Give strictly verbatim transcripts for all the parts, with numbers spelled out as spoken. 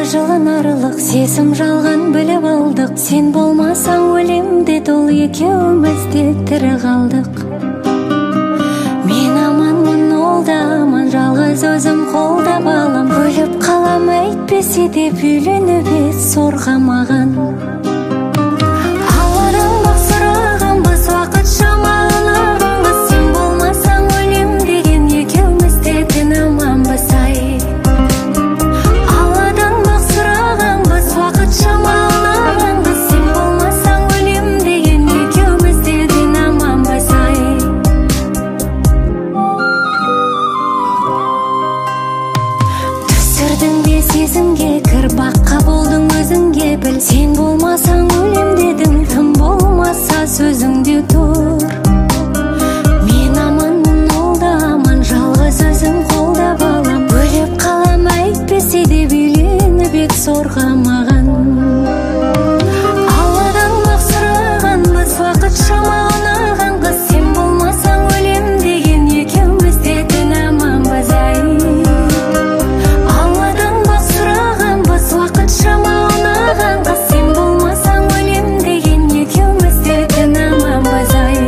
жылынарлық сезім жалған біліп алдық. Сен болмасаң өлем деді, ол екеуміз де тірі қалдық. Мен аманмын, ол да аман, жалғыз өзім қолдап алам. Өліп қалам әйтпесе де үйленіп ет зорға маған. Алладан бақ сұрағанбыз, уақыт шамалағанбыз. Сен болмасаң өлем деген екеуміз де дін аманбыз ай. Алладан бақ сұрағанбыз, уақыт шамалағанбыз. Сен болмасаң өлем деген екеуміз де дін аманбыз ай. Түсірдің бе сезімге, кір баққа болдың өзіңге біл. Сен болмасаң өлем дедің, тым болмаса сөзіңде тұр. Мен аманмын, ол да аман, жалғыз өзім қолдап алам. Өліп қалам әйтпесе де үйленіп ек зорға маған. Алладан бақ сұрағанбыз, уақыт шамалаған қыз. Сен болмасаң өлем деген екеуміз де дін аманбыз ай. Алладан бақ сұрағанбыз, уақыт шамалаған қыз. Сен болмасаң өлем деген екеуміз де дін аманбыз ай.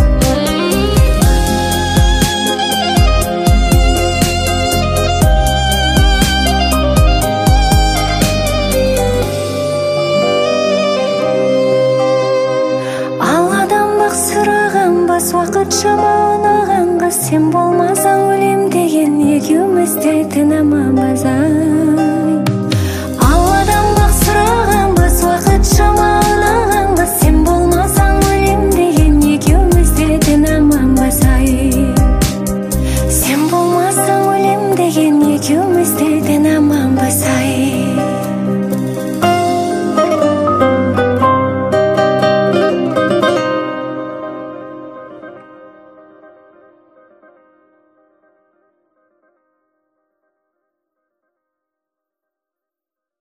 Алладан бақ сұрағанбыз, уақыт шамалаған қыз. Сен болмасаң өлем деген екеуміз де дін аманбыз ай.